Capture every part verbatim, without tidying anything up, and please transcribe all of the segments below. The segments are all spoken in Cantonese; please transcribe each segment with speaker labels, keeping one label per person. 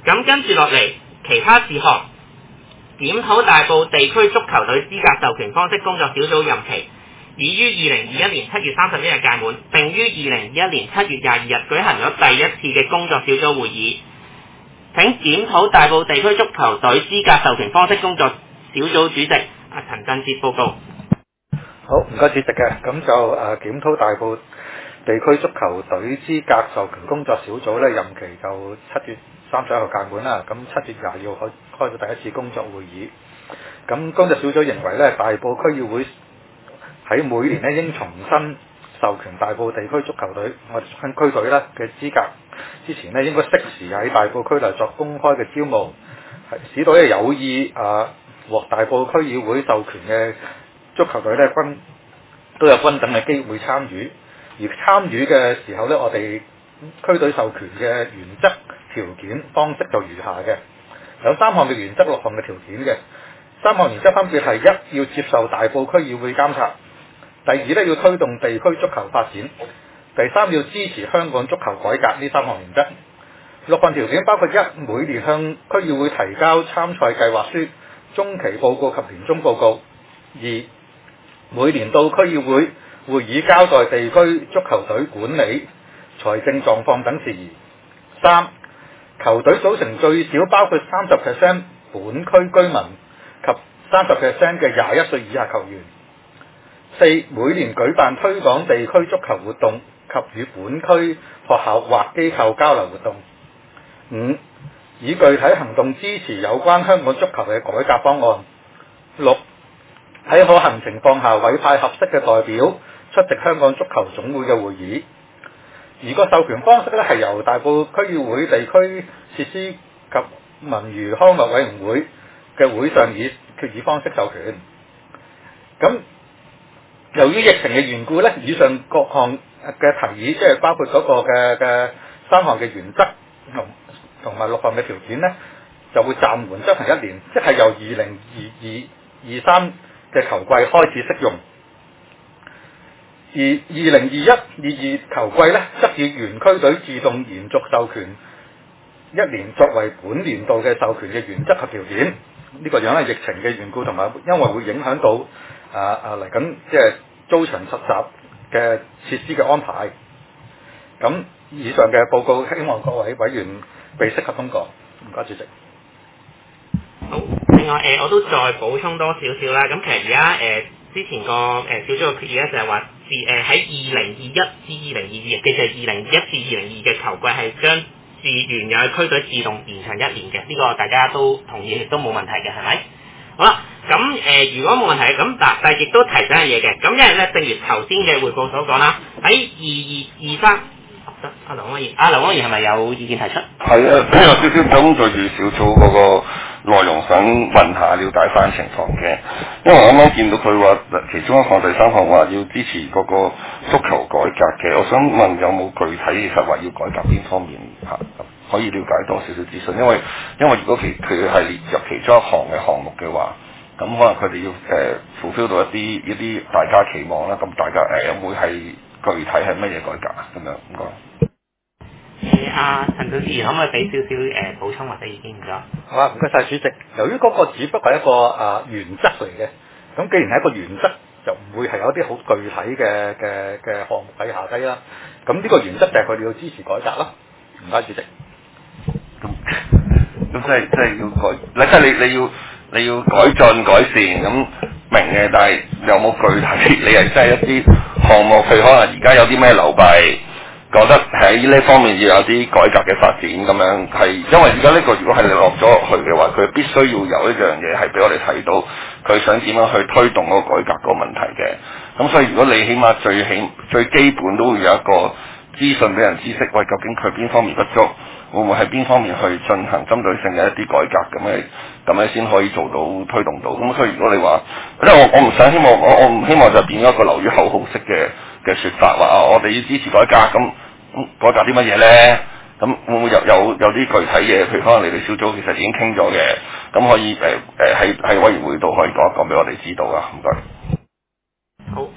Speaker 1: 咁跟住落嚟，其他事項檢討大埔地區足球隊資格授權方式工作小組任期，已於二零二一年七月三十一日屆滿，並於二零二一年七月廿二日舉行咗第一次嘅工作小組會議。請檢討大埔地區足球隊資格授權方式工作小組主席阿陳振哲報告。
Speaker 2: 好，唔該主席嘅，咁就誒檢討大埔地區足球隊資格授權工作小組咧，任期就七月三十一號屆滿啦。咁七月廿二號開開咗第一次工作會議。咁工作小組認為咧，大埔區議會喺每年咧應重新授權大埔地區足球隊我哋分區隊咧嘅資格之前咧，應該適時喺大埔區內作公開嘅招募，係使到咧有意啊獲大埔區議會授權嘅足球隊咧均都有均等嘅機會參與。而參與嘅時候咧，我哋區隊授權嘅原則、條件、方式就如下嘅，有三項嘅原則、六項嘅條件嘅。三項原則分別係一，要接受大埔區議會監察；第二咧，要推動地區足球發展；第三，要支持香港足球改革。呢三項原則。六項條件包括一，每年向區議會提交參賽計劃書、中期報告及年終報告；二，每年到區議會會議交代地區足球隊管理、財政狀況等事宜；三，球隊組成最少包括三十 percent 本區居民及三十 percent 嘅廿一歲以下球員；四，每年舉辦推廣地區足球活動及與本區學校或機構交流活動；五，以具體行動支持有關香港足球嘅改革方案；六，喺可行情況下委派合適嘅代表出席香港足球總會嘅會議。而個授權方式咧係由大埔區議會地區設施及文娛康樂委員會嘅會上以決議方式授權。咁由於疫情嘅緣故咧，以上各項嘅提議，即係包括嗰個嘅嘅三項嘅原則同同埋六項嘅條件咧，就會暫緩執行一年，即係由二零二二二三嘅球季開始適用。而二零二一二二球季咧，則以原區隊自動延續授權一年作為本年度嘅授權嘅原則及條件。呢、這個樣係疫情嘅緣故，同埋因為會影響到啊啊嚟緊即係租場實習嘅設施嘅安排。咁以上嘅報告，希望各位委員被適合通過。唔該，主席。
Speaker 1: 好，另外誒、呃，我都再補充多少少啦。咁其實而家誒之前個誒、呃、小組嘅決議咧，就係話自誒喺二零二一至二零二二，其實二零二一至二零二嘅球季係將自原有嘅區隊自動延長一年嘅，呢、這個大家都同意，亦都冇問題嘅，係咪？好啦，咁誒、呃、如果冇問題，咁但但係亦都提醒一樣嘢嘅，咁因為咧，正如頭先嘅匯報所講啦，喺二二二三，得阿劉安儀，阿劉安儀係咪有意見提出？
Speaker 3: 係啊，有少少針對住小組嗰個內容想問下了解翻情況嘅，因為我啱啱見到佢話其中一項第三項話要支持嗰個足球改革嘅，我想問有冇具體其實話要改革邊方面嚇，可以了解多少少資訊？因為因為如果其佢係列入其中一項嘅項目嘅話，咁可能佢哋要誒 fulfill 到一啲一啲大家期望啦，咁大家誒有冇係具體係乜嘢改革啊？咁樣唔該。
Speaker 1: 誒阿陳總議員可唔可以俾少少誒補充或者意見唔該？
Speaker 2: 好啊，唔該晒主席。由於嗰個只不過係一個啊、呃、原則嚟嘅，咁既然係一個原則，就唔會係有啲好具體嘅嘅嘅項目喺下低啦。咁呢個原則就係佢哋要支持改革啦。唔該，主席。
Speaker 3: 咁咁即係即係要改，你即係你你要你要改進改善咁明嘅，但係有冇具體？你係真係一啲項目，譬如可能而家有啲咩流弊？覺得喺呢方面要有啲改革嘅發展咁樣，係因為而家呢個如果係你落咗去嘅話，佢必須要有一樣嘢係俾我哋睇到，佢想點樣去推動嗰個改革個問題嘅。咁所以如果你起碼最起最基本都會有一個資訊俾人知識，喂，究竟佢邊方面不足，會唔會喺邊方面去進行針對性嘅一啲改革咁樣，咁樣先可以做到推動到。咁所以如果你話，因為我我唔想希望我我唔希望就變咗一個流於口號式嘅嘅説法，話啊我哋要支持改革，咁咁改革啲乜嘢咧？咁會唔會有有有啲具體嘢？譬如可能你哋小組其實已經傾咗嘅，咁可以誒誒喺喺委員會度可以講一講俾我哋知道啊，唔該。
Speaker 1: 好。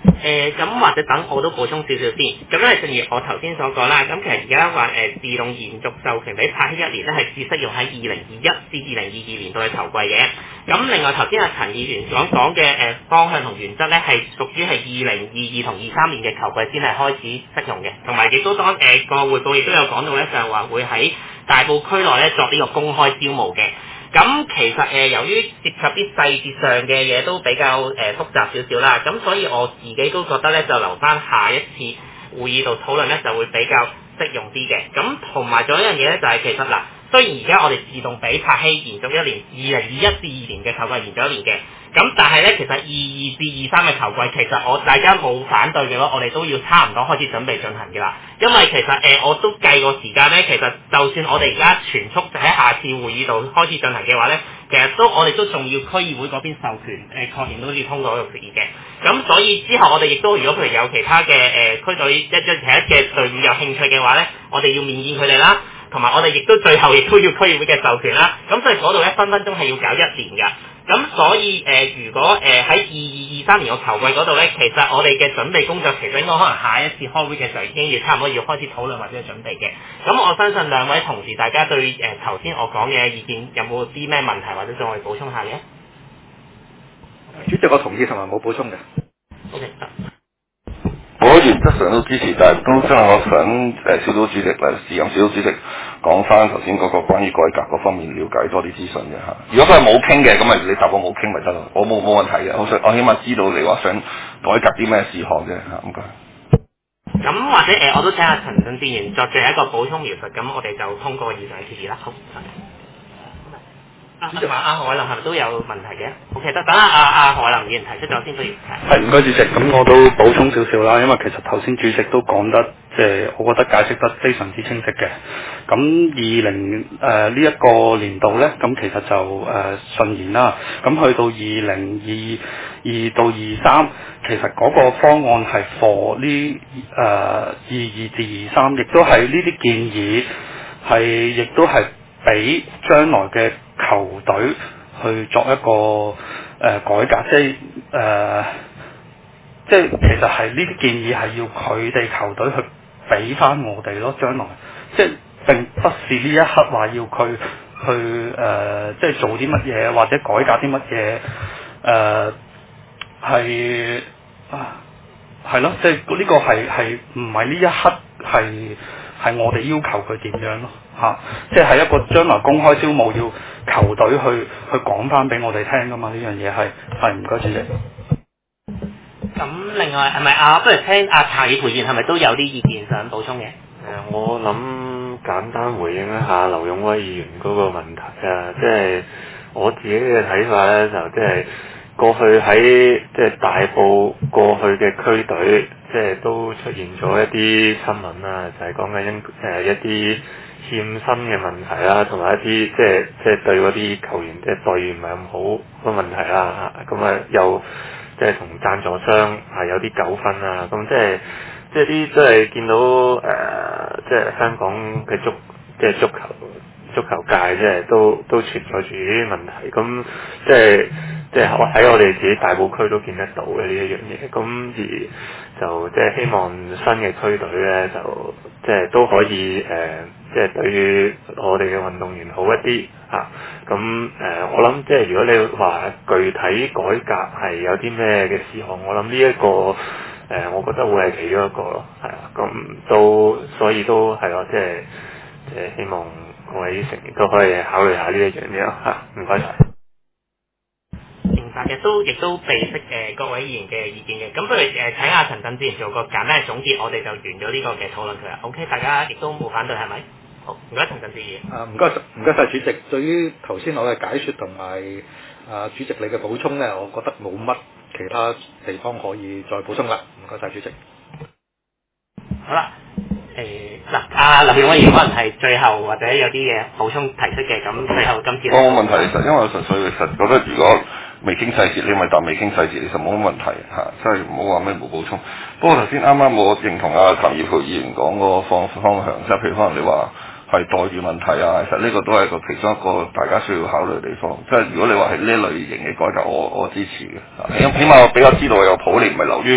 Speaker 1: 誒咁、或者等我都補充少少先，咁咧正如我頭先所講啦，咁其實而家話誒自動延續授權俾柏希一年咧，係只適用喺二零二一至二零二二年度嘅球季嘅。咁另外頭先阿陳議員所講嘅誒方向同原則咧，係屬於係二零二二同二三年嘅球季先係開始適用嘅，同埋亦都當誒個匯報亦都有講到咧，就係話會喺大埔區內咧作呢個公開招募嘅。咁其實誒、呃、由於涉及啲細節上嘅嘢都比較誒、呃、複雜少少啦，咁所以我自己都覺得咧就留翻下一次會議度討論咧就會比較適用啲嘅。咁同埋仲有一樣嘢咧就係、是、其實嗱，雖然而家我哋自動俾柏希延續一年，二零二一至二年嘅球季延續一年嘅，咁但係咧其實二二至二三嘅球季其實我大家冇反對嘅話，我哋都要差唔多開始準備進行嘅啦。因為其實誒、呃、我都計過時間咧，其實就算我哋而家全速喺下次會議度開始進行嘅話咧，其實都我哋都仲要區議會嗰邊授權誒、呃、確認都要通過嗰個決議嘅。咁所以之後我哋亦都如果譬如有其他嘅誒、呃、區隊一一其他嘅隊伍有興趣嘅話咧，我哋要面見佢哋啦，同埋我哋亦都最後亦都要區議會嘅授權啦。咁所以嗰度咧分分鐘係要搞一年㗎。咁所以誒、呃，如果誒喺二二二三年個球季嗰度咧，其實我哋嘅準備工作其實應該可能下一次開會嘅時候已經要差唔多要開始討論或者準備嘅。咁我相信兩位同事大家對誒頭先我講嘅意見有冇啲咩問題或者再補充下嘅？
Speaker 2: 主席，我同意同埋冇補充嘅。
Speaker 1: O K 得。
Speaker 3: 我原則上都支持，但係都真係我想誒小組主席嚟時任小組主席講翻頭先嗰個關於改革嗰方面了解多啲資訊嘅嚇。如果佢係冇傾嘅，咁咪你答我冇傾咪得咯，我冇冇問題嘅。我想我起碼知道你話想改革啲咩事項嘅嚇，唔該。
Speaker 1: 咁或者誒、呃，我都請阿陳振志議員作最後一個補充描述，咁我哋就通過以上嘅決議啦。好。主席話阿何偉林係咪都有問題嘅 ？O K 得，等下阿阿何偉林議員提出咗先，不如
Speaker 4: 係唔該主席，咁我都補充少少啦，因為其實頭先主席都講得即係、呃、我覺得解釋得非常之清晰嘅。咁二零誒呢一個年度咧，咁其實就誒、呃、順延啦。咁去到二零二二到二三，其實嗰個方案係 for 呢誒二二至二三，亦都係呢啲建議係亦都係俾將來嘅球隊去作一個誒、呃、改革，即係誒、呃，即係其實係呢啲建議係要佢哋球隊去俾翻我哋咯，將來即係並不是呢一刻話要佢去誒、呃，即係做啲乜嘢或者改革啲乜嘢誒，係啊係咯，即係呢個係係唔係呢一刻係係我哋要求佢點樣咯？嚇、啊！即係一個將來公開招募要球隊去去講翻俾我哋聽噶嘛？呢樣嘢係係唔該主席。
Speaker 1: 咁另外係咪啊？不如聽阿查爾培賢係咪都有啲意見想補充嘅？誒、
Speaker 5: 呃，我諗簡單回應一下劉勇威議員嗰個問題啊，即係我自己嘅睇法咧，就即係過去喺即係大埔過去嘅區隊，即係都出現咗一啲新聞啦，就係講緊因誒一啲欠薪嘅問題啦，同埋一啲即係即係對嗰啲球員即係待遇唔係咁好嘅問題啦，咁啊又即係同贊助商係有啲糾紛啊，咁即係即係啲都係見到誒、呃，即係香港嘅足即係足球足球界即係都都存在住呢啲問題，咁即係即係我喺我哋自己大埔區都見得到嘅呢一樣嘢，咁而就即係希望新嘅區隊咧就即係都可以誒。呃即係對於我哋嘅運動員好一啲嚇，咁、啊、誒、呃、我諗即係如果你話具體改革係有啲咩嘅事項，我諗呢一個誒、呃，我覺得會係其中一個咯，係啊，咁都所以都係咯，即係即係希望各位成員都可以考慮下呢一樣嘢嚇，唔該晒。
Speaker 1: 明白嘅，都亦都備悉誒各位議員嘅意見嘅，咁不如誒、呃、請阿陳振志做個簡單嘅總結，我哋就完咗呢個嘅討論佢啦。OK， 大家亦都冇反對係咪？好，唔該陳振志議員。啊，唔該
Speaker 2: 唔該曬主席。對於頭先我嘅解説同埋啊主席你嘅補充咧，我覺得冇乜其他地方可以再補充啦。唔該曬主席。
Speaker 1: 好啦，誒嗱，阿林永威議員可能係最後或者有啲嘢補充提出嘅，咁最後今次咧。
Speaker 3: 我冇問題，其實因為我純粹其實覺得如果未傾細節，你咪答未傾細節，其實冇乜問題嚇，即係唔好話咩冇補充。不過頭先啱啱我認同阿譚耀培議員講嗰個方方向，即係譬如可能你話係待遇問題啊，其實呢個都係個其中一個大家需要考慮嘅地方。即係如果你話係呢類型嘅改革，我我支持嘅。起起碼我比較知道有譜，你唔係流於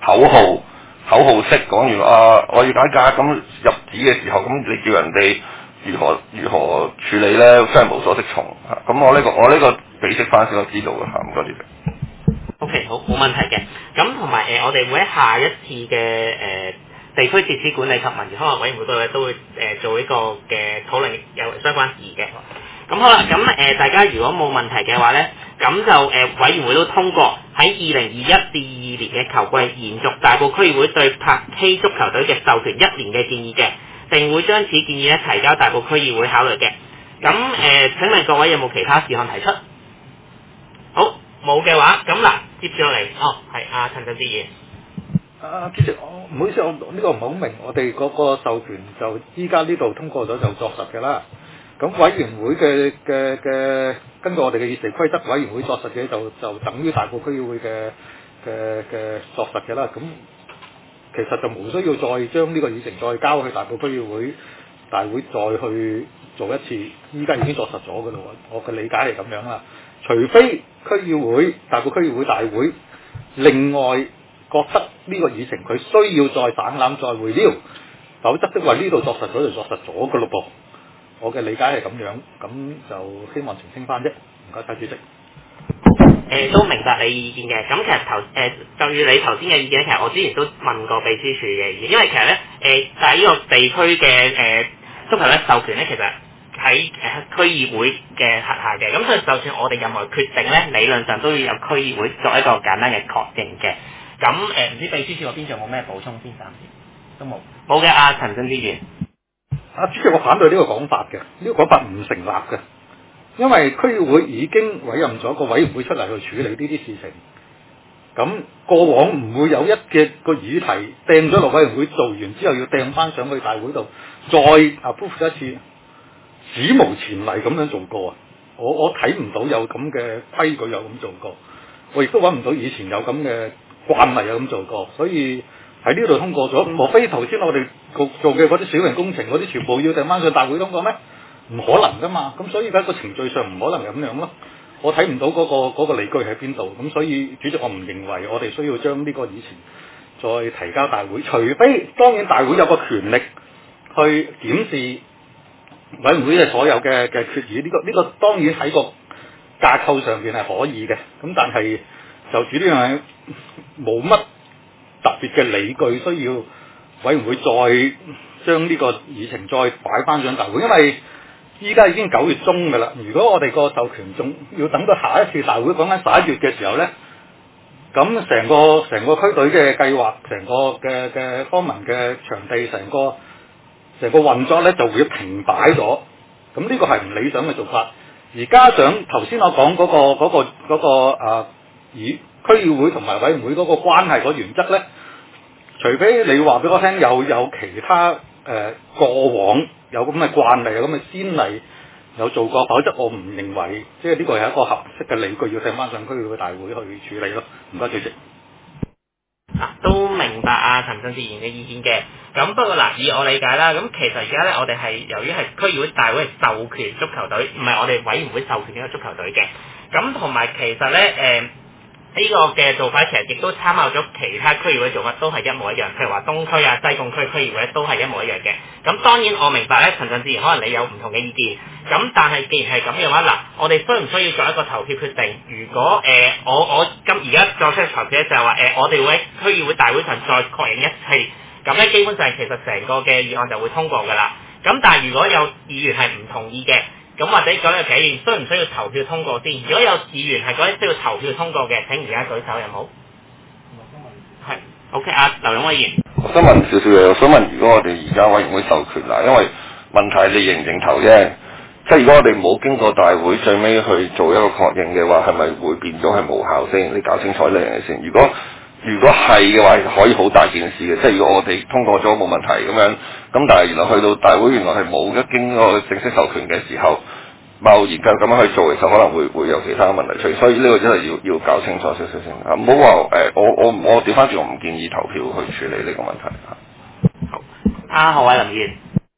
Speaker 3: 口號口號式講完啊，我要改革，咁入紙嘅時候，咁你叫人哋如何如何處理咧，真係無所適從嚇。咁我呢、這個我呢個俾識翻先我知道嘅嚇，唔該主席。
Speaker 1: O.K. 好，冇問題嘅。咁同埋誒，我哋會喺下一次嘅誒、呃、地區設施管理及文娛康樂委員會度咧，都會誒、呃、做呢個嘅討論有相關事宜嘅。咁好啦，咁誒、呃、大家如果冇問題嘅話咧，咁就誒、呃、委員會都通過喺二零二一至二二年嘅球季延續大埔區議會對柏溪足球隊嘅授權一年嘅建議嘅，並會將此建議咧提交大埔區議會考慮嘅。咁誒、呃，請問各位有冇其他事項提出？好。冇嘅話，咁嗱，接住落嚟，哦，係阿陳振志議員。
Speaker 2: 啊，主席，我唔好意思，我呢、這個唔係好明，我哋嗰個授權就依家呢度通過咗就作實嘅啦。咁委員會嘅嘅嘅，根據我哋嘅議事規則，委員會作實嘅就就等於大埔區議會嘅嘅嘅作實嘅啦。咁其實就無需要再將呢個議程再交去大埔區議會大會再去做一次，依家已經作實咗嘅咯。我嘅理解係咁樣啦。除非區議會大埔區議會大會另外覺得呢個議程佢需要再省覽再會撩，否則的話呢度作實咗就作實咗嘅咯噃。我嘅理解係咁樣，咁就希望澄清翻啫。唔該晒主席。誒、
Speaker 1: 呃、都明白你意見嘅，咁其實頭誒、呃、就與你頭先嘅意見，其實我之前都問過秘書處嘅意見，因為其實咧誒、呃，但係呢個地區嘅誒足球咧授權咧，其實喺誒區議會嘅轄下嘅，咁所以就算我哋任何決定咧，理論上都要有區議會作一個簡單嘅確認嘅。咁誒唔知秘書處嗰邊仲有冇咩補充先？暫時都冇。冇嘅，阿陳振志議員。
Speaker 2: 啊，主席，我反對呢個講法嘅，呢、這個講法唔成立嘅，因為區議會已經委任咗個委員會出嚟去處理呢啲事情。咁過往唔會有一嘅個議題掟咗落委員會做完之後，要掟翻上去大會度再 approve 一次。史無前例咁樣做過啊！我我睇唔到有咁嘅規矩有咁做過，我亦都揾唔到以前有咁嘅慣例有咁做過，所以喺呢度通過咗。莫非頭先我哋做嘅嗰啲小型工程嗰啲全部要掟翻上大會通過咩？唔可能噶嘛！咁所以而家個程序上唔可能咁樣咯。我睇唔到嗰、嗰個嗰個理據喺邊度，咁所以主席我唔認為我哋需要將呢個議程再提交大會，除非當然大會有個權力去檢視委員會嘅所有嘅嘅決議，呢、這個呢、這個當然喺個架構上邊係可以嘅，咁但係就住呢樣嘢冇乜特別嘅理據需要委員會再將呢個議程再擺翻上大會，因為依家已經九月中㗎啦。如果我哋個授權仲要等到下一次大會講緊十一月嘅時候咧，咁成個成個區隊嘅計劃，成個嘅嘅康文嘅場地，成個成個運作咧就會停擺咗，咁呢個係唔理想嘅做法。而加上頭先我講嗰、嗰個嗰、嗰個嗰、嗰個啊，以區議會同埋委員會嗰個關係個原則咧，除非你話俾我聽有有其他誒、呃、過往有咁嘅慣例有咁嘅先例有做過，否則我唔認為即係呢個係一個合適嘅理據要掟翻上區議會大會去處理咯。唔該主席。
Speaker 1: 啊，都明白啊陳振志議員嘅意見嘅。咁不過嗱，以我理解啦，咁其實而家咧，我哋係由於係區議會大會授權足球隊，唔係我哋委員會授權呢個足球隊嘅。咁同埋其實咧，誒、呃、呢、呢個嘅做法其實亦都參考咗其他區議會做法，都係一模一樣。譬如話東區啊、西貢區區議會都係一模一樣嘅。咁當然我明白咧，陳振志議員可能你有唔同嘅意見。咁但係既然係咁嘅話，嗱，我哋需唔需要作一個投票決定？如果誒、呃、我我今而家作出嘅投票咧，就係話誒我哋會喺區議會大會上再確認一次。咁咧，基本上其實成個嘅議案就會通過㗎啦。咁但係如果有議員係唔同意嘅，咁或者講有幾議員需唔需要投票通過先？如果有議員係覺得需要投票通過嘅，請而家舉手有冇？係 OK 啊，劉勇威議員。
Speaker 3: 我想問少少嘢，我想問，如果我哋而家委員會授權啦，因為問題你認唔認頭啫？即係如果我哋冇經過大會最尾去做一個確認嘅話，係咪會變咗係無效先？你搞清楚呢樣嘢先。如果如果係嘅話，可以好大件事嘅。即係如果我哋通過咗冇問題咁樣，咁但係原來去到大會原來係冇一經過正式授權嘅時候，貿然咁樣去做，其實可能會會有其他問題出現。所以呢個真係要要搞清楚少少先嚇，唔好話誒，我我我調翻轉，我唔建議投票去處理呢個問題嚇。
Speaker 1: 好，阿何偉林議員。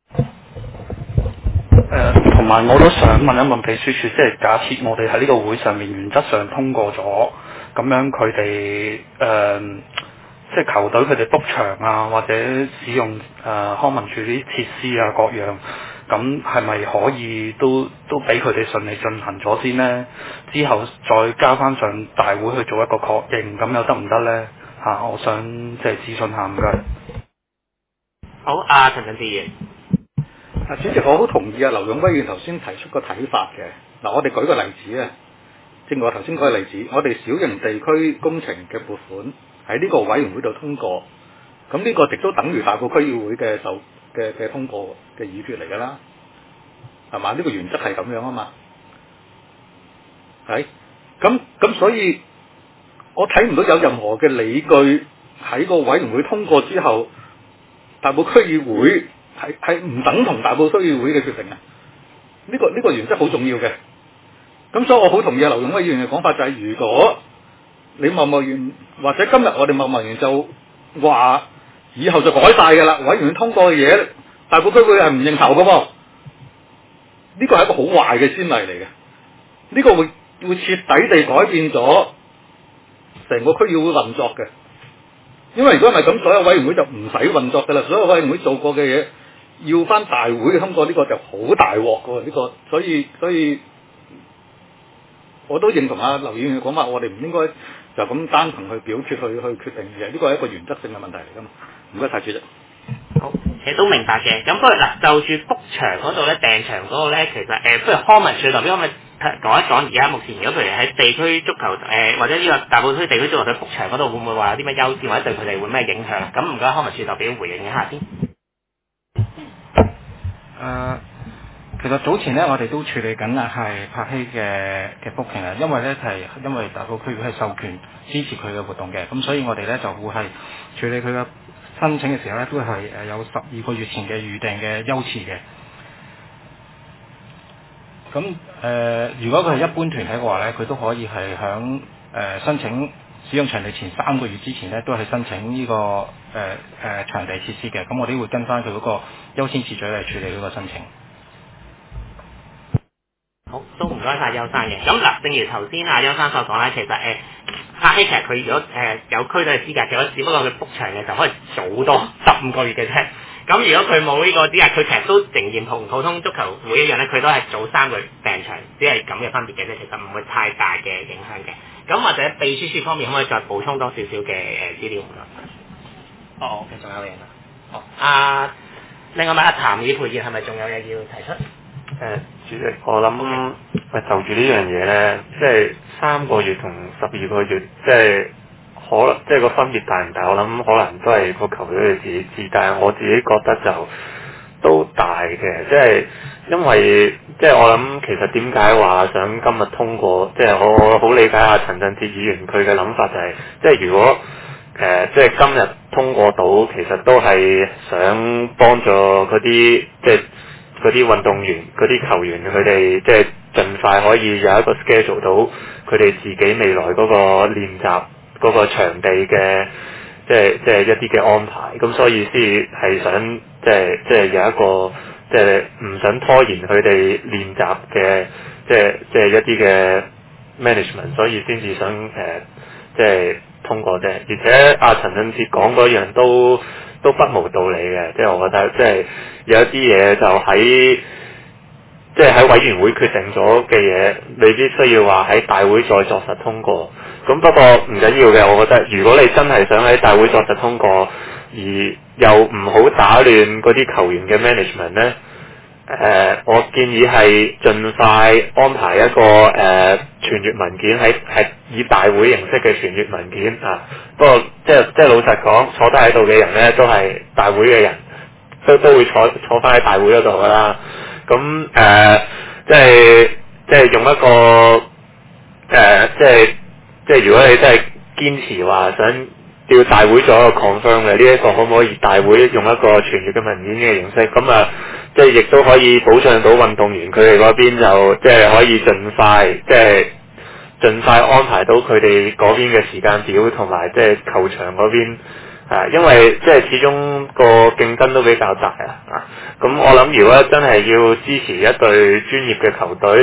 Speaker 4: 誒，同埋我都想問一問秘書處，即係假設我哋喺呢個會上面原則上通過咗，咁樣佢哋誒， 即係球隊佢哋 book 場啊，或者使用誒、呃、康文署啲設施啊各樣，咁係咪可以都都俾佢哋順利進行咗先呢？之後再交翻上大會去做一個確認，咁又得唔得呢？嚇、啊，我想即係諮詢下唔該。
Speaker 1: 好，阿陳振志議員。
Speaker 2: 啊，主席，我好同意啊，劉勇威議員頭先提出個睇法嘅。嗱，我哋舉個例子啊，正如我頭先舉個例子，我哋小型地區工程嘅撥款喺呢個委員會度通過，咁呢個亦都等於大埔區議會嘅受嘅嘅通過嘅議決嚟㗎啦，係嘛？呢、這個原則係咁樣啊嘛，係，咁咁所以，我睇唔到有任何嘅理據喺個委員會通過之後，大埔區議會係係唔等同大埔區議會嘅決定啊！呢、這個呢、這個原則好重要嘅。咁所以我好同意劉勇威議員嘅講法，就係、是、如果你貿貿然或者今日我哋貿貿然就話以後就改晒㗎啦，委員會通過嘅嘢，大埔區會係唔認頭嘅噃。呢個係一個好壞嘅先例嚟嘅，呢、這個會會徹底地改變咗成個區議會運作嘅。因為如果唔係咁，所有委員會就唔使運作㗎啦。所有委員會做過嘅嘢，要翻大會通過呢個就好大鑊㗎喎。呢、這個所以所以我都認同阿劉議員嘅講法，我哋唔應該就咁單憑去表決去去決定嘅。呢個係一個原則性嘅問題嚟㗎嘛。唔該晒主席。
Speaker 1: 好，其實都明白嘅。咁不過嗱，就住 book 場嗰度咧，訂場嗰度咧，其實誒、呃，不如康文署代表可唔可以講一講而家目前如果譬如喺地區足球誒、呃，或者呢個大埔區地區足球隊 book 場嗰度，會唔會話有啲咩優先，或者對佢哋會咩影響？咁唔該，康文署代表回應一下先。
Speaker 6: 誒、呃，其實早前咧，我哋都處理緊啊，係柏希嘅嘅 booking 啊，因為咧係因為大埔區係授權支持佢嘅活動嘅，咁所以我哋咧就會係處理佢嘅申請嘅時候咧，都係誒有十二個月前嘅預訂嘅優次嘅。咁誒、呃，如果佢係一般團體嘅話咧，佢都可以係響誒申請使用場地前三個月之前咧，都係申請呢、這個誒誒、呃、場地設施嘅。咁我哋會跟翻佢嗰個優先次序嚟處理嗰個申請。
Speaker 1: 好，都唔該晒邱生嘅。咁嗱，正如頭先阿邱生所講咧，其實誒柏希其實佢如果誒、呃、有區隊嘅資格嘅，只不過佢 book 場嘅就可以早多十五個月嘅啫。咁如果佢冇呢個資格，佢其實都仍然同普通足球會一樣咧，佢都係早三個月訂場，只係咁嘅分別嘅啫，其實唔會太大嘅影響嘅。咁或者秘書處方面可唔可以再補充多少少嘅誒資料？哦，其實仲有嘢啊。好，啊，另外咪阿譚以培業係咪仲有嘢要提出？
Speaker 5: 誒、呃，主席，我諗喂就住呢樣嘢咧，即係三個月同十二個月，即係可能即係個分別大唔大？我諗可能都係個球隊佢自己知，但係我自己覺得就都大嘅，即係因為即係我諗其實點解話想今日通過？即係我我好理解阿陳振哲議員佢嘅諗法就係、是，即係如果誒、呃、即係今日通過到，其實都係想幫助嗰啲即係。嗰啲運動員、嗰啲球員，佢哋即係盡快可以有一個 schedule 到佢哋自己未來嗰個練習嗰個場地嘅，即係即係一啲嘅安排。咁所以先係想即係即係有一個即係唔想拖延佢哋練習嘅，即係即係一啲嘅 management， 所以先至想誒、呃、即係通過啫。而且阿陳振哲講嗰樣都。都不無道理嘅，即係我覺得，即係有一啲嘢就喺，即係喺委員會決定咗嘅嘢，未必需要話喺大會再作實通過。咁不過唔緊要嘅，我覺得如果你真係想喺大會作實通過，而又唔好打亂嗰啲球員嘅 management 呢，誒、呃，我建議係盡快安排一個誒、呃、傳閱文件，喺係以大會形式嘅傳閱文件啊。不過即係即係老實講，坐低喺度嘅人咧都係大會嘅人，都都會坐坐翻喺大會嗰度噶啦。咁誒、呃，即係即係用一個誒、呃，即係即係如果你真係堅持話想叫大會做一個 confirm 嘅，呢一個可唔可以大會用一個傳閱嘅文件嘅形式？咁啊，即係亦都可以保障到運動員佢哋嗰邊就即係可以盡快即係。盡快安排到佢哋嗰邊嘅時間表，同埋即係球場嗰邊，啊，因為即係始終個競爭都比較大啊！啊，咁我諗如果真係要支持一隊專業嘅球隊，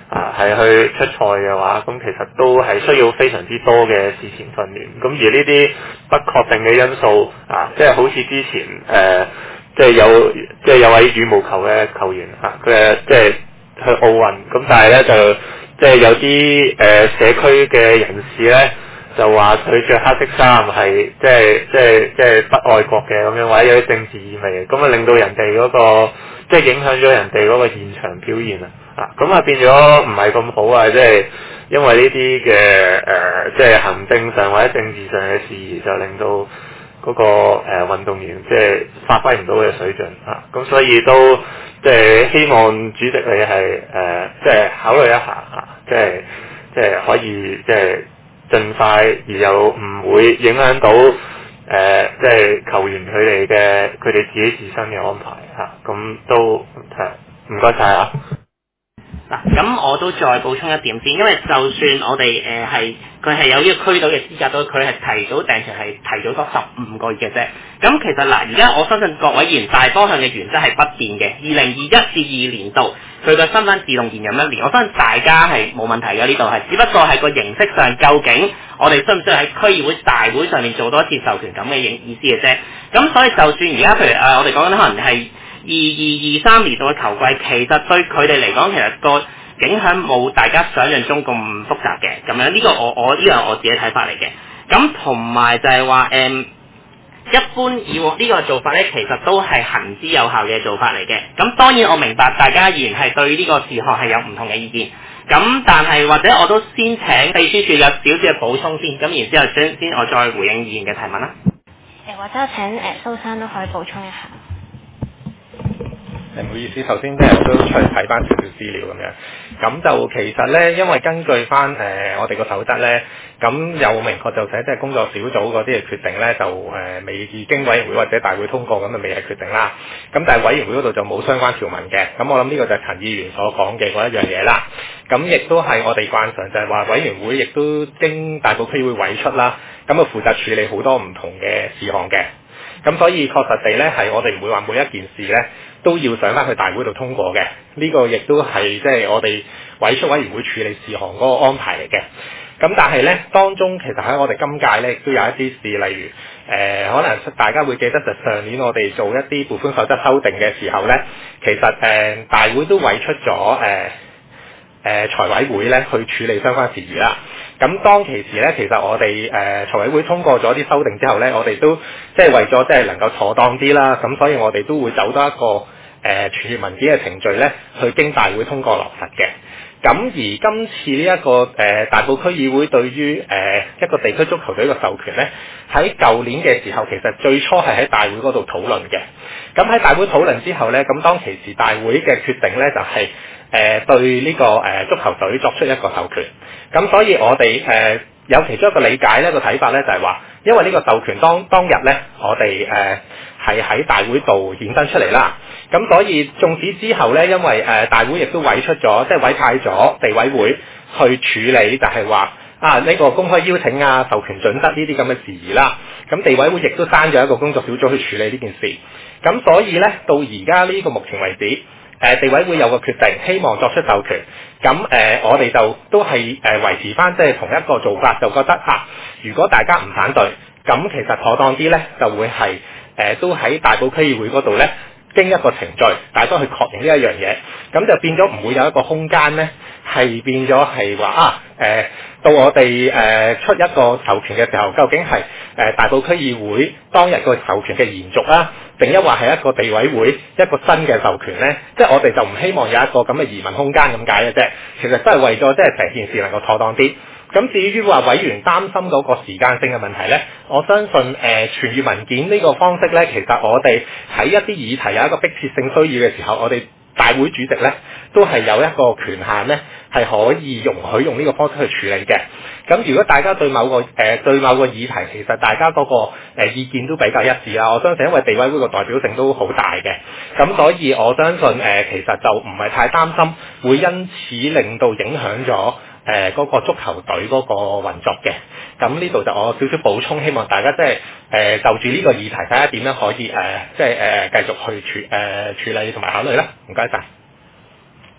Speaker 5: 啊係去出賽嘅話，咁其實都係需要非常之多嘅事前訓練。咁而呢啲不確定嘅因素啊，即係好似之前誒、呃，即係有即係有位羽毛球嘅球員啊，佢即係去奧運，咁但係咧就即係有啲誒、呃、社區嘅人士咧。就話佢着黑色衫係即係即係即係不愛國嘅咁樣，或者有啲政治意味嘅，咁啊令到人哋嗰個即係影響咗人哋嗰個現場表現啊，啊咁啊變咗唔係咁好啊，即係因為呢啲嘅誒即係行政上或者政治上嘅事宜，就令到嗰個誒運動員即係發揮唔到嘅水準啊，咁所以都即係希望主席你係誒即係考慮一下啊，即係即係可以即係。盡快而又唔會影響到誒、呃，即係球員佢哋嘅佢哋自己自身嘅安排嚇，咁、啊、都係唔該晒啊！
Speaker 1: 嗱，咁我都再補充一點先，因為就算我哋誒係佢係有呢個區隊嘅資格，都佢係提早訂場係提早多十五個月嘅啫。咁其實嗱，而家我相信各位議員大方向嘅原則係不變嘅。二零二一至二年度佢嘅身份自動延任一年，我相信大家係冇問題嘅，呢度係，只不過係個形式上究竟我哋需唔需要喺區議會大會上面做多一次授權咁嘅意思嘅啫。咁所以就算而家譬如誒、呃、我哋講緊可能係二二二三年度嘅球季，其實對佢哋嚟講，其實個影響冇大家想象中咁複雜嘅。咁樣呢個我我呢個係我自己睇法嚟嘅。咁同埋就係話誒，一般以往呢個做法咧，其實都係行之有效嘅做法嚟嘅。咁當然我明白大家議員係對呢個事項係有唔同嘅意見。咁但係或者我都先請秘書處有少少嘅補充先，咁然之後先先我再回應議員嘅提問啦。
Speaker 7: 誒或者請誒蘇生都可以補充一下。
Speaker 8: 誒唔好意思，頭先咧我都出嚟睇翻少少資料咁樣，咁就其實咧，因為根據翻誒、呃、我哋個守則咧，咁有明確就寫即係工作小組嗰啲嘅決定咧，就誒、呃、未經委員會或者大會通過，咁就未係決定啦。咁但係委員會嗰度就冇相關條文嘅，咁我諗呢個就係陳議員所講嘅嗰一樣嘢啦。咁亦都係我哋慣常就係話委員會亦都經大埔區議會委出啦，咁啊負責處理好多唔同嘅事項嘅。咁所以確實地咧，係我哋唔會話每一件事咧都要上翻去大會度通過嘅。呢、這個亦都係即係我哋委出委員會處理事項嗰個安排嚟嘅。咁但係咧，當中其實喺我哋今屆咧，亦都有一啲事，例如誒、呃，可能大家會記得就上年我哋做一啲撥款守則修訂嘅時候咧，其實誒、呃、大會都委出咗誒誒財委會咧去處理相關事宜啦。咁當其時咧，其實我哋誒、呃、財委會通過咗啲修訂之後咧，我哋都即係為咗即係能夠妥當啲啦，咁所以我哋都會走多一個誒傳閱文件嘅程序咧，去經大會通過落實嘅。咁而今次呢、這、一個誒、呃、大埔區議會對於誒、呃、一個地區足球隊嘅授權咧，喺舊年嘅時候其實最初係喺大會嗰度討論嘅。咁喺大會討論之後咧，咁當其時大會嘅決定咧就係、是、誒、呃、對呢、這個誒、呃、足球隊作出一個授權。咁所以我哋誒、呃、有其中一個理解咧，個睇法咧就係話，因為呢個授權當當日咧，我哋誒係喺大會度衍生出嚟啦。咁所以縱使之後咧，因為誒、呃、大會亦都委出咗，即係委派咗地委會去處理，就係話啊呢、這個公開邀請啊、授權準則呢啲咁嘅事宜啦。咁地委會亦都刪咗一個工作小組去處理呢件事。咁所以咧，到而家呢個目前為止，誒、呃、地委會有個決定，希望作出授權。咁誒、呃，我哋就都係誒、呃、維持翻即係同一個做法，就覺得啊，如果大家唔反對，咁其實妥當啲咧，就會係誒、呃、都喺大埔區議會嗰度咧，經一個程序，大家去確認呢一樣嘢，咁就變咗唔會有一個空間咧，係變咗係話啊誒、呃，到我哋誒、呃、出一個授權嘅時候，究竟係誒、呃、大埔區議會當日個授權嘅延續啊，定一話係一個地委會一個新嘅授權咧？即係我哋就唔希望有一個咁嘅移民空間咁解嘅啫。其實都係為咗即係成件事能夠妥當啲。咁至於話委員擔心嗰個時間性嘅問題咧，我相信誒、呃、傳閱文件呢個方式咧，其實我哋喺一啲議題有一個迫切性需要嘅時候，我哋大會主席咧都係有一個權限咧，係可以容許用呢個方式去處理嘅。咁如果大家對某個誒、呃、對某個議題，其實大家嗰、那個誒、呃、意見都比較一致啦。我相信因為地委會個代表性都好大嘅，咁所以我相信誒、呃、其實就唔係太擔心會因此令到影響咗誒嗰個足球隊嗰個運作嘅。咁呢度就我少少補充，希望大家即係誒就住呢個議題睇下點樣可以誒、呃、即係誒、呃、繼續去處誒、呃、處理同埋考慮啦。唔該晒。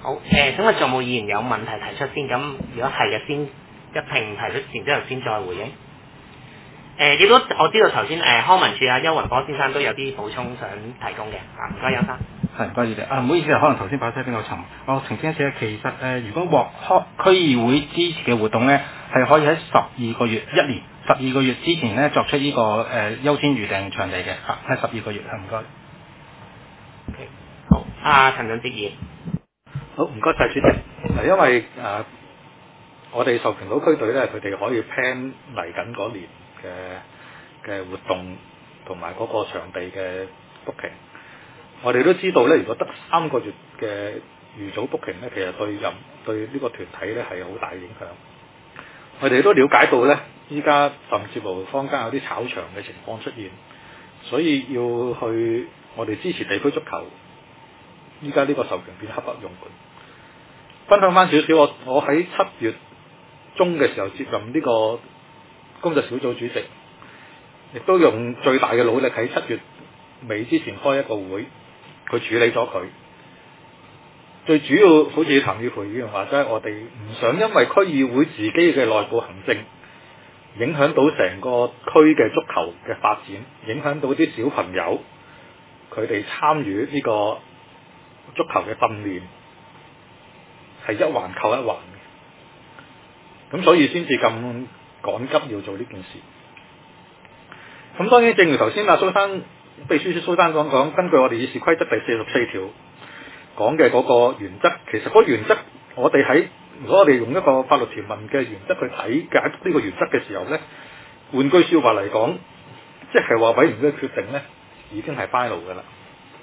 Speaker 1: 好，誒，請問仲有冇議員有問題提出先？咁如果係嘅，先一併提出，然之後先再回應。誒，亦都我知道頭先誒康文署啊邱雲波先生都有啲補充想提供嘅，啊唔該邱生。
Speaker 6: 係，唔該主席。啊，唔好意思啊，可能頭先把聲比較沉。我澄清一次咧，其實誒、呃，如果獲區議會支持嘅活動咧，係可以喺十二個月一年十二個月之前咧作出呢、這個誒、呃、優先預訂場地嘅，啊係十二個月，係唔該。
Speaker 1: Okay. 好，阿陳俊哲議員。
Speaker 2: 好，唔該晒主席。係因為誒、呃，我哋授權島區隊咧，佢哋可以 plan 嚟緊嗰年嘅嘅活動同埋嗰個場地嘅 booking。我哋都知道咧，如果得三個月嘅預早 booking 咧，其實對任對呢個團體咧係好大影響。我哋都了解到咧，依家甚至乎坊間有啲炒場嘅情況出現，所以要去我哋支持地區足球。依家呢個授權變刻不容緩。分享翻少少，我我喺七月中嘅時候接任呢個工作小組主席，亦都用最大嘅努力喺七月尾之前開一個會。佢處理咗佢，最主要好似譚耀培議員話齋，我哋唔想因為區議會自己嘅內部行政影響到成個區嘅足球嘅發展，影響到啲小朋友佢哋參與呢個足球嘅訓練，係一環扣一環嘅，咁所以先至咁趕急要做呢件事。咁當然，正如頭先阿蘇生秘書蘇生講講，根據我哋議事規則第四十四條講嘅嗰個原則，其實嗰個原則我哋喺如果我哋用一個法律條文嘅原則去睇解讀呢個原則嘅時候咧，換句説話嚟講，即係話委員會嘅決定咧已經係 final 㗎啦。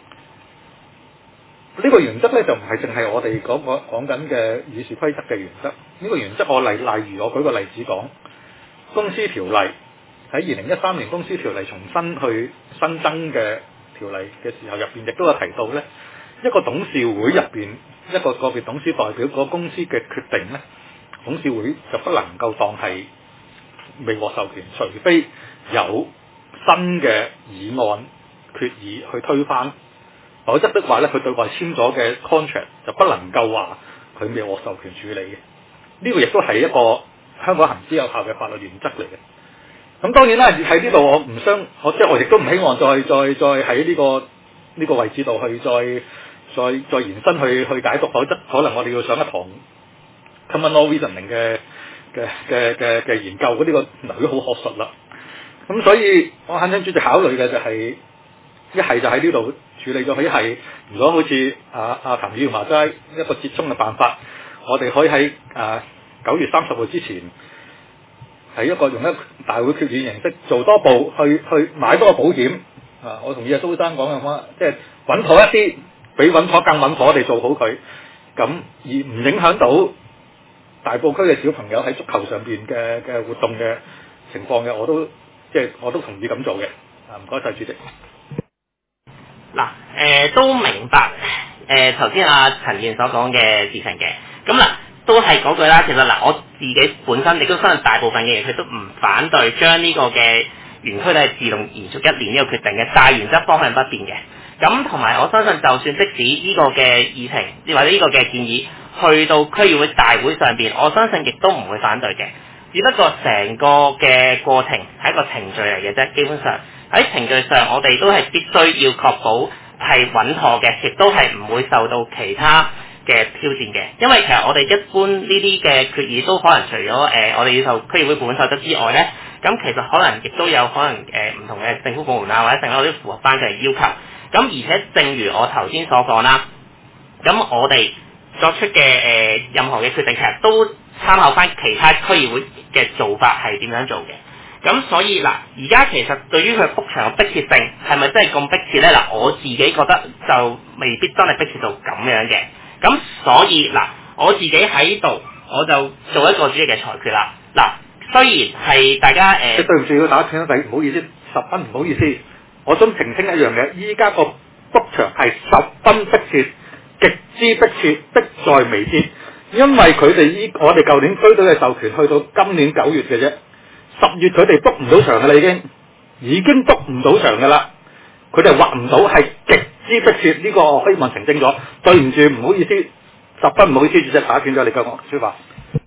Speaker 2: 呢個原則咧就唔係淨係我哋講講講緊嘅議事規則嘅原則。呢個原則我例例如我舉個例子講，公司條例。喺二零一三年公司條例重新去新增嘅條例嘅時候，入邊亦都有提到咧，一個董事會入邊一個個別董事代表個公司嘅決定咧，董事會就不能夠當係未獲授權，除非有新嘅議案決議去推翻，否則的話咧，佢對外簽咗嘅 contract 就不能夠話佢未獲授權處理嘅。呢個亦都係一個香港行之有效嘅法律原則嚟嘅。咁當然啦，喺呢度我唔想，我即係我亦都唔希望再再再喺呢個呢個位置度去再再再延伸去去解讀，否則可能我哋要上一堂 common law reasoning 嘅嘅嘅嘅嘅研究，嗰啲個流於好學術啦。咁所以我懇請主席考慮嘅就係一係就喺呢度處理咗佢，一係如果好似阿阿譚議員話齋一個折中嘅辦法，我哋可以喺啊九月三十號之前。係一個用一個大會決議形式做多步去去買多個保險啊！我同意阿蘇生講嘅話，即係穩妥一啲，比穩妥更穩妥，我哋做好佢，咁而唔影響到大埔區嘅小朋友喺足球上邊嘅嘅活動嘅情況嘅，我都即係我都同意咁做嘅。啊，唔該晒主席。
Speaker 1: 嗱，誒、呃、都明白誒頭先阿陳議員所講嘅事情嘅，咁嗱。都係嗰句啦，其實嗱，我自己本身亦都相信大部分嘅人佢都唔反對將呢個嘅園區咧自動延續一年呢個決定嘅，大原則方向不變嘅。咁同埋我相信，就算即使呢個嘅議程或者呢個嘅建議去到區議會大會上邊，我相信亦都唔會反對嘅。只不過成個嘅過程係一個程序嚟嘅啫，基本上喺程序上我哋都係必須要確保係穩妥嘅，亦都係唔會受到其他嘅挑戰嘅，因為其實我哋一般呢啲嘅決議都可能除咗誒、呃、我哋要受區議會部門守則之外咧，咁其實可能亦都有可能誒唔、呃、同嘅政府部門啊或者成個啲符合翻嘅要求。咁而且正如我頭先所講啦，咁我哋作出嘅誒、呃、任何嘅決定，其實都參考翻其他區議會嘅做法係點樣做嘅。咁所以嗱，而家其實對於佢 book 場嘅迫切性係咪真係咁迫切咧？嗱，我自己覺得就未必真係迫切到咁樣嘅。咁所以嗱，我自己喺度，我就做一個主席嘅裁決啦。嗱，雖然係大家誒，
Speaker 2: 呃、對唔住要打斷一唔好意思，十分唔好意思，我想澄清一樣嘅，依家個 book 場係十分迫切，極之迫切，迫在眉睫，因為佢哋依我哋舊年區隊嘅授權去到今年九月嘅啫，十月佢哋 book 唔到場㗎啦，已經已經 book 唔到場㗎啦，佢哋畫唔到係極之迫切，呢、這個我希望澄清咗。對唔住，唔好意思， 十分唔好意思，主席打斷咗你嘅說話。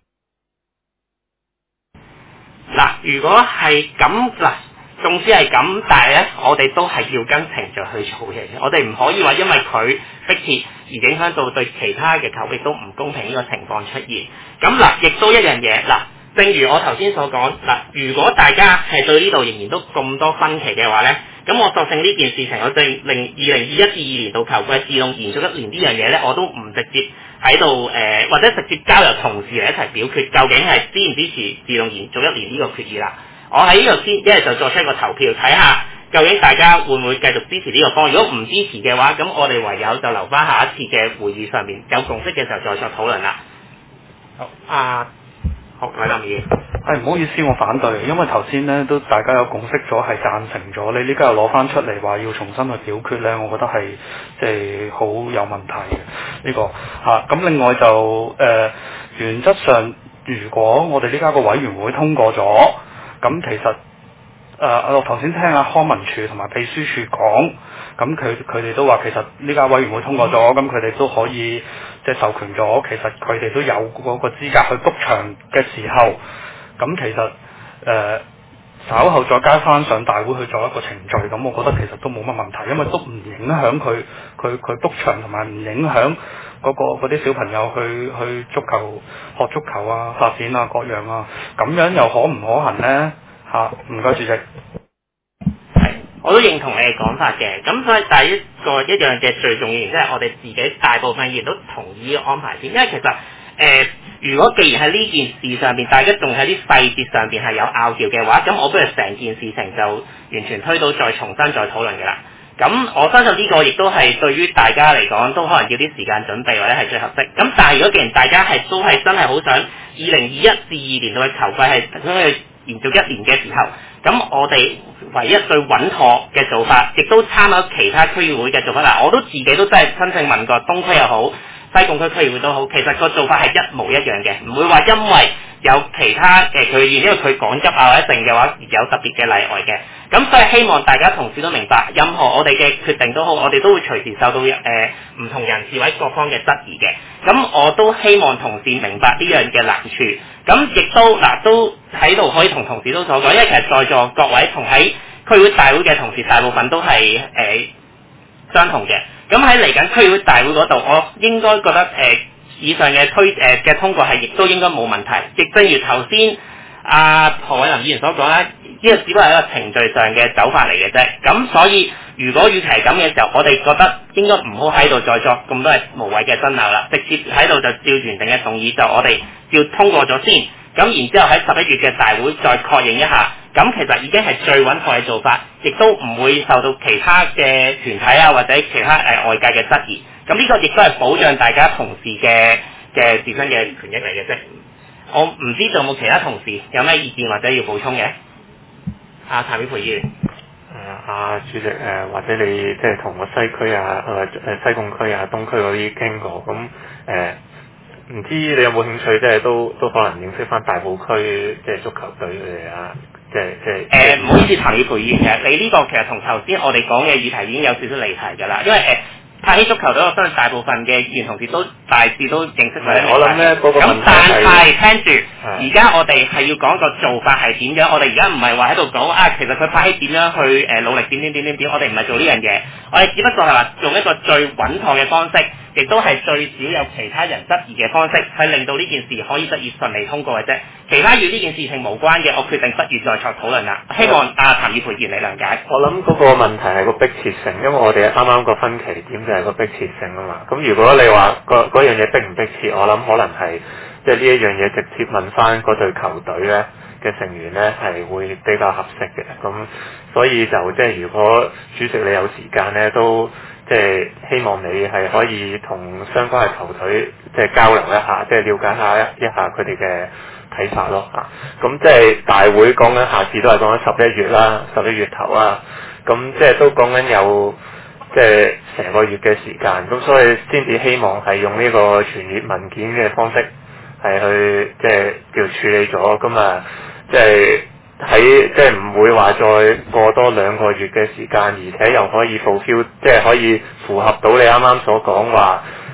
Speaker 1: 嗱，如果係咁嗱，縱使係咁，但係咧，我哋都係要跟程序去做嘢嘅。我哋唔可以話因為佢迫切而影響到對其他嘅球亦都唔公平呢個情況出現。咁嗱，亦都一樣嘢嗱，正如我頭先所講嗱，如果大家係對呢度仍然都咁多分歧嘅話咧，咁我索性呢件事情，我對令二零二一至二年度球季自動延續一年呢樣嘢咧，我都唔直接喺度誒，或者直接交由同事嚟一齊表決，究竟係支唔支持自動延續一年呢個決議啦。我喺呢度先，一係就作出一個投票，睇下究竟大家會唔會繼續支持呢個方案。如果唔支持嘅話，咁我哋唯有就留翻下一次嘅會議上面有共識嘅時候再作討論啦。好，啊，好，韋林議員。
Speaker 4: 係唔好意思，我反對，因為頭先咧都大家有共識咗，係贊成咗。你呢家又攞翻出嚟話要重新去表決咧，我覺得係即係好有問題嘅呢、這個嚇。咁、啊、另外就誒、呃、原則上，如果我哋呢家個委員會通過咗，咁其實誒、呃、我頭先聽阿康文署同埋秘書處講，咁佢佢哋都話其實呢家委員會通過咗，咁佢哋都可以即係授權咗，其實佢哋都有嗰個資格去 book 場嘅時候。咁其實誒、呃、稍後再加翻上大會去做一個程序，咁我覺得其實都冇乜問題，因為都唔影響佢佢佢 book 場，同埋唔影響嗰、嗰個嗰啲小朋友去去足球學足球啊、發展啊各樣啊，咁樣又可唔可行呢？嚇，唔該主席。
Speaker 1: 係，我都認同你嘅講法嘅。咁所以第一個一樣嘅最重要，即係我哋自己大部分議員都同意安排先，因為其實誒。呃如果既然喺呢件事上邊，大家仲喺啲細節上邊係有拗撬嘅話，咁我不如成件事情就完全推到再重新再討論嘅啦。咁我相信呢個亦都係對於大家嚟講都可能要啲時間準備或者係最合適。咁但係如果既然大家係都係真係好想二零二一至二年度嘅球季係想去延續一年嘅時候，咁我哋唯一最穩妥嘅做法，亦都參考其他區議會嘅做法。嗱，我都自己都真係親自問過東區又好，西貢區區議會都好，其實個做法係一模一樣嘅，唔會話因為有其他誒佢因為佢趕急啊或者剩嘅話而有特別嘅例外嘅。咁所以希望大家同事都明白，任何我哋嘅決定都好，我哋都會隨時受到誒唔、呃、同人士或者各方嘅質疑嘅。咁我都希望同事明白呢樣嘅難處。咁亦都嗱、呃、都喺度可以同同事都所講，因為其實在座各位同喺區會大會嘅同事大部分都係誒、呃、相同嘅。咁喺嚟緊區會大會嗰度，我應該覺得誒、呃、以上嘅推誒嘅、呃、通過係亦都應該冇問題。亦正如頭先阿何偉林議員所講啦，呢個只不過係一個程序上嘅走法嚟嘅啫。咁所以如果與其係咁嘅時候，我哋覺得應該唔好喺度再作咁多係無謂嘅爭拗啦，直接喺度就照原定嘅動議，就我哋照通過咗先。咁然之後喺十一月嘅大會再確認一下。咁其實已經係最穩妥嘅做法，亦都唔會受到其他嘅團體啊或者其他誒、呃、外界嘅質疑。咁呢個亦都係保障大家同事嘅嘅自身嘅權益嚟嘅啫。我唔知仲有冇其他同事有咩意見或者要補充嘅？阿譚耀培議員。誒，
Speaker 5: 阿主席誒、呃，或者你即係同個西區啊、誒、呃、誒西貢區啊、東區嗰啲傾過，咁誒唔知你有冇興趣即係都都可能認識翻大埔區即係足球隊佢哋啊？即係即係誒，唔好意思，譚耀培議員嘅，你呢個其實同頭先我哋講嘅議題已經有少少離題㗎啦，因為誒。呃太希足球隊，我相信大部分嘅議員同事都大致都認識佢。 我諗咧嗰個問題係咁，但係聽住，而家我哋係要講個做法係點樣。我哋而家唔係話喺度講啊，其實佢太希點樣去誒努力點點點點點。我哋唔係做呢樣嘢，我哋只不過係話用一個最穩妥嘅方式，亦都係最少有其他人質疑嘅方式，去令到呢件事可以得以順利通過嘅啫。其他與呢件事情無關嘅，我決定不如再作討論啦。希望阿譚耀培議員你諒解。 我諗嗰個問題係個迫切性，因為我哋啱啱個分歧點就係個迫切性啊嘛。咁如果你話嗰嗰樣嘢迫唔迫切，我諗可能係即係呢一樣嘢直接問翻嗰隊球隊咧嘅成員咧係會比較合適嘅。咁所以就即係如果主席你有時間咧，都即係希望你係可以同相關嘅球隊即係交流一下，即係了解下一下佢哋嘅睇法咯嚇。咁即係大會講緊下次都係講緊十一月啦，十一月頭啊。咁即係都講緊有即係成個月嘅時間，咁所以先至希望係用呢個傳閱文件嘅方式係去即係叫處理咗。咁啊，即係喺即係唔會話再過多兩個月嘅時間，而且又可以 fulfill，即係可以符合到你啱啱所講話，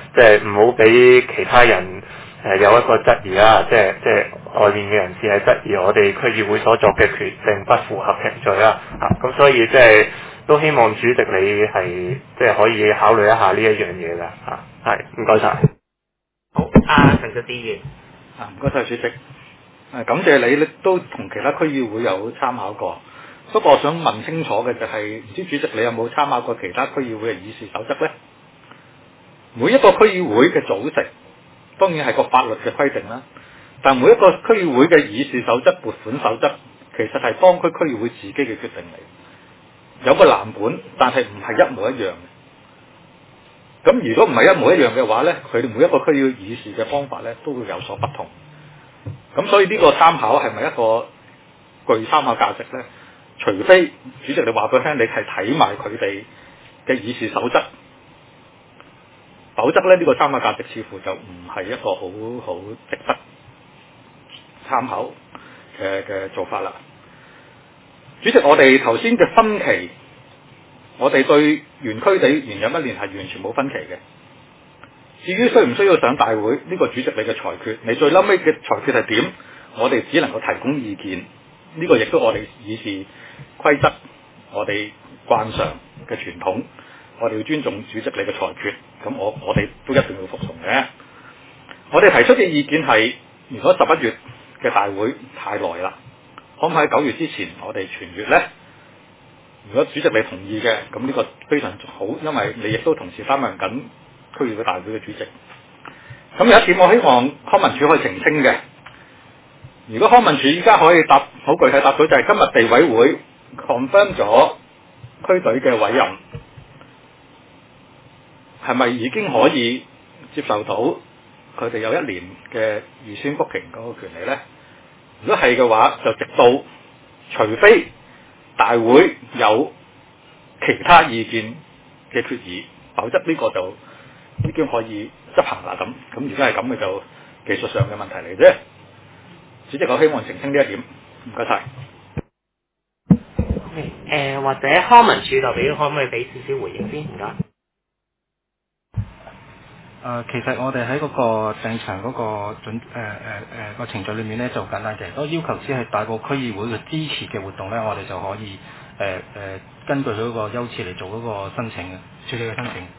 Speaker 5: 即係唔好俾其他人誒、呃、有一個質疑啦，即係即係外面嘅人士係質疑我哋區議會所作嘅決定不符合程序啦。啊，咁所以即係都希望主席你係即係可以考慮一下呢一樣嘢㗎。啊，係唔該晒。
Speaker 1: 好，阿陳淑議員。
Speaker 2: 啊，唔該晒主席。誒，感謝你咧，都同其他區議會有參考過。不過我想問清楚嘅就係、是，唔知主席你有冇參考過其他區議會嘅議事守則呢？每一個區議會嘅組成，當然係個法律嘅規定啦。但每一個區議會嘅議事守則、撥款守則，其實係當區區議會自己嘅決定嚟。有個藍本，但係唔係一模一樣嘅。咁如果唔係一模一樣嘅話呢，佢哋每一個區議會議事嘅方法呢，都會有所不同。咁所以呢個參考係咪一個具參考價值呢？除非主席你話俾我聽，你係睇埋佢哋嘅議事守則，否則咧呢、呢個參考價值似乎就唔係一個好好值得參考嘅嘅做法啦。主席，我哋頭先嘅分歧，我哋對原區地延任一年係完全冇分歧嘅。至於需唔需要上大會，呢、呢個主席你嘅裁決，你最嬲尾嘅裁決係點？我哋只能夠提供意見。呢、呢個亦都我哋議事規則，我哋慣常嘅傳統，我哋要尊重主席你嘅裁決。咁我我哋都一定要服從嘅。我哋提出嘅意見係，如果十一月嘅大會太耐啦，可唔可以喺九月之前我哋全月呢？如果主席你同意嘅，咁呢個非常好，因為你亦都同時擔任緊區議會大會嘅主席。咁有一點我希望康文署可以澄清嘅。如果康文署依家可以答好具體答到，就係今日地委會 confirm 咗區隊嘅委任，係咪已經可以接受到佢哋有一年嘅預先 booking 嗰個權利呢？如果係嘅話，就直到除非大會有其他意見嘅決議，否則呢個就已經可以執行啦。咁咁如果係咁嘅，就技術上嘅問題嚟啫。主席，我希望澄清呢一點，唔該晒。
Speaker 1: 誒、呃，或者康文署代表可唔可以俾少少回應先？唔該。誒、
Speaker 6: 呃，其實我哋喺嗰個訂場嗰個準誒誒誒個程序裏面咧就簡單嘅，都要求只係大埔區議會嘅支持嘅活動咧，我哋就可以誒誒、呃呃、根據佢嗰個優次嚟做嗰個申請嘅處理嘅申請。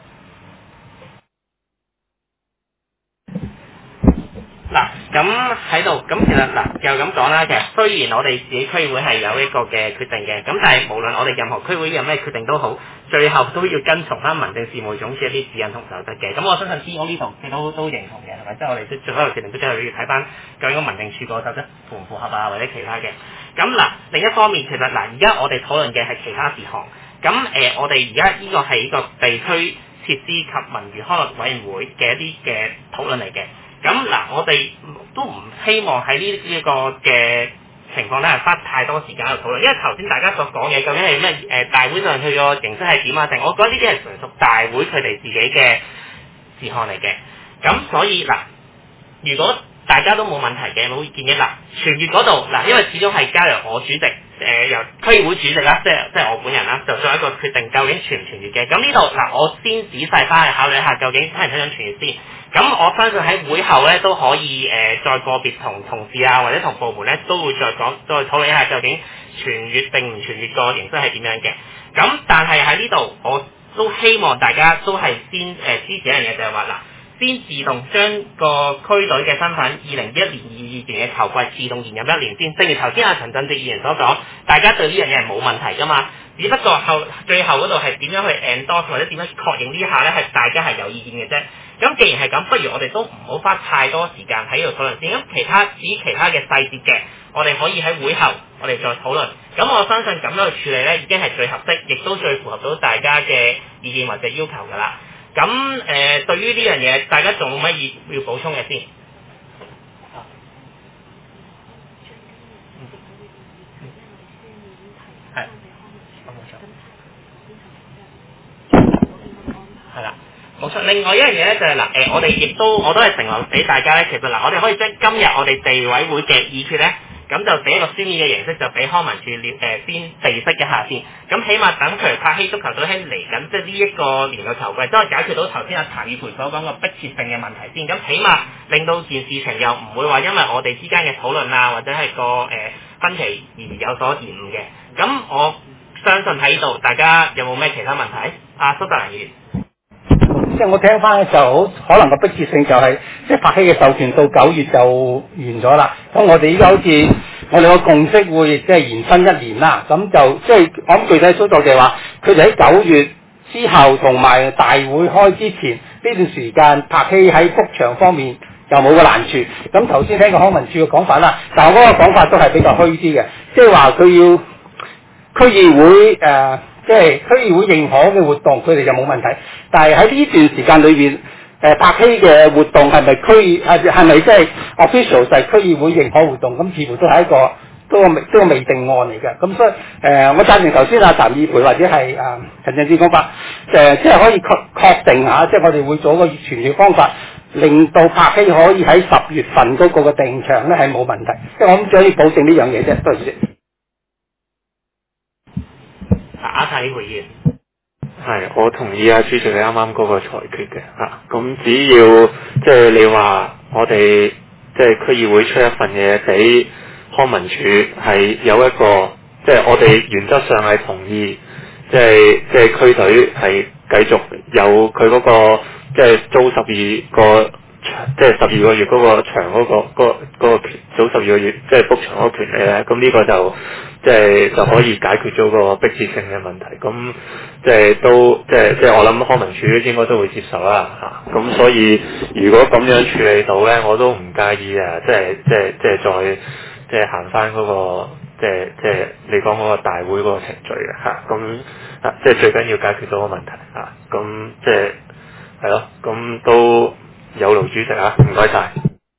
Speaker 1: 嗱，咁喺度，咁其實嗱又咁講啦，其實雖然我哋自己區議會係有一個嘅決定嘅，咁但係無論我哋任何區會有咩決定都好，最後都要跟從翻民政事務總署一啲指引同守則嘅。咁我相信 C O 呢度佢都都認同嘅，係咪？即係我哋最後決定都真係要睇翻究竟個民政處個守則符唔符合啊，或者其他嘅。咁嗱，另一方面其實嗱，而家我哋討論嘅係其他事項。咁誒、呃，我哋而家呢個係一個地區設施及文娛康樂委員會嘅一啲嘅討論嚟嘅。咁嗱，我哋都唔希望喺呢一個嘅情況咧，係花太多時間去討論，因為頭先大家所講嘅究竟係咩誒大會上去個形式係點啊？定我覺得呢啲係純屬大會佢哋自己嘅事項嚟嘅。咁所以嗱，如果大家都冇問題嘅冇意見嘅嗱，全月嗰度嗱，因為始終係交由我主席誒、呃、由區議會主席啦，即係即係我本人啦，就作一個決定，究竟全唔全月嘅。咁呢度嗱，我先仔細翻去考慮一下，究竟睇唔睇想全月先。咁我相信喺會後咧都可以誒、呃，再個別同同事啊或者同部門咧都會再講再討論一下究竟全月定唔全月個形式係點樣嘅。咁但係喺呢度我都希望大家都係先誒、呃、支持一樣嘢，就係話嗱，先自動將個區隊嘅身份二零一一年二二年嘅球季自動延任一年先。正如頭先阿陳振哲議員所講，大家對呢樣嘢係冇問題噶嘛。只不過後最後嗰度係點樣去 endorse 或者點樣確認呢下咧，係大家係有意見嘅啫。咁既然係咁，不如我哋都唔好花太多時間喺度討論先。咁其他至於其他嘅細節嘅，我哋可以喺會後我哋再討論。咁我相信咁樣去處理咧，已經係最合適，亦都最符合到大家嘅意見或者要求㗎啦。咁誒、呃，對於呢樣嘢，大家仲有乜要要補充嘅先？係，係啦。冇錯，另外一樣嘢咧就係、是、嗱，誒、呃，我哋亦都我都係承諾俾大家咧，其實嗱，我哋可以將今日我哋地委會嘅議決咧， 咁就俾一個書面嘅形式，就俾康文署了誒先備悉一下先。咁起碼等譬如柏希足球隊喺嚟緊即係呢一個年度球季，都係解決到頭先阿譚以培所講個迫切性嘅問題先。咁起碼令到件事情又唔會話因為我哋之間嘅討論啊，或者係個誒、呃、分歧而有所延誤嘅。咁我相信喺度，大家有冇咩其他問題？阿蘇格蘭議員。
Speaker 9: 即係我聽翻嘅時候，好可能個迫切性就係、是，即係柏希嘅授權到九月就完咗啦。咁我哋依家好似我哋個共識會即係延伸一年啦。咁就即係我諗具體操作就係話，佢哋喺九月之後同埋大會開之前呢段時間，柏希喺復場方面又冇個難處。咁頭先聽過康文署嘅講法啦，但係我嗰個講法都係比較虛啲嘅，即係話佢要區議會誒。呃即係區議會認可嘅活動，佢哋就冇問題。但係喺呢段時間裏邊，誒柏希嘅活動係咪區係係咪即係 official 係區議會認可活動？咁似乎都係一個都未都未定案嚟嘅。咁所以誒、呃，我贊成頭先阿譚以培或者係啊陳振志講法，誒、呃、即係可以確確定下，即係我哋會做一個傳譯方法，令到柏希可以喺十月份嗰個嘅定場咧係冇問題。即係我諗只可以保證呢樣嘢啫。多謝主席。
Speaker 1: 阿譚以培議員，
Speaker 5: 係，我同意啊主席你啱啱嗰個裁決嘅嚇。咁、啊、只要即係你話我哋即係區議會出一份嘢俾康文署，係有一個即係我哋原則上係同意，即係即係區隊係繼續有佢嗰、嗰個即係租十二個。即係十二個月嗰個場嗰、嗰個嗰、嗰個嗰、嗰個權早十二個月即係 book 場嗰個權利咧，咁呢個就即係就可以解決咗個迫切性嘅問題。咁即係都即係即係我諗康文署應該都會接受啦嚇。咁所以如果咁樣處理到咧，我都唔介意啊！即係即係即係再即係行翻嗰個即係即係你講嗰個大會嗰個程序嘅嚇。咁啊即係最緊要解決到個問題嚇。咁即係係咯，咁都。有勞主席啊，唔該晒。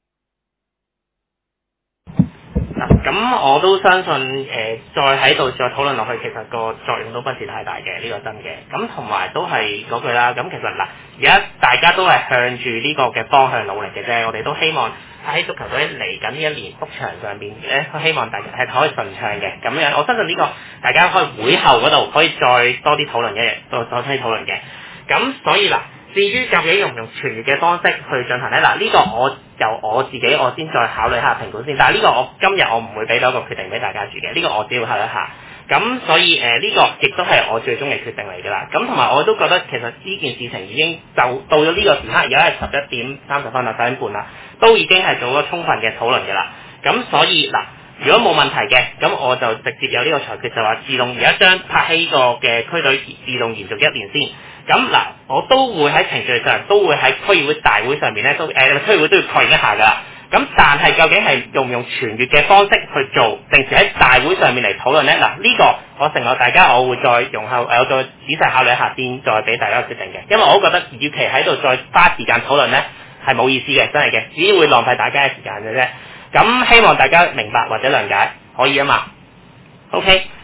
Speaker 1: 嗱，咁我都相信誒、呃，再喺度再討論落去，其實個作用都不是太大嘅，呢、這個真嘅。咁同埋都係嗰句啦。咁其實嗱，而家大家都係向住呢個嘅方向努力嘅啫。我哋都希望喺足球隊嚟緊呢一年復場上邊咧，希望大家係可以順暢嘅。咁樣，我相信呢個大家可以會後嗰度可以再多啲討論嘅，多多啲討論嘅。咁所以嗱。至於究竟用唔用傳閱嘅方式去進行咧？嗱，呢個我由我自己我先再考慮下評估先。但係呢個我今日我唔會俾到一個決定俾大家住嘅，呢個我只要考慮一下。咁所以誒呢個亦都係我最終嘅決定嚟㗎啦。咁同埋我都覺得其實呢件事情已經就到咗呢個時刻，而家係十一點三十分啦，十點半啦，都已經係做咗充分嘅討論㗎啦。咁所以嗱，如果冇問題嘅，咁我就直接有呢個裁決，就話自動而家將柏希個嘅區隊自動延續一年先。咁嗱，我都會喺程序上，都會喺區議會大會上面咧，都誒、呃、區議會都要確認一下㗎啦。咁但係究竟係用唔用傳閱嘅方式去做，定係喺大會上面嚟討論咧？嗱，呢個我承諾大家，我會再容後誒、呃、再仔細考慮一下先，再俾大家決定嘅。因為我覺得，與其喺度再花時間討論咧，係冇意思嘅，真係嘅，只會浪費大家嘅時間嘅啫。咁希望大家明白或者諒解，可以啊嘛。OK。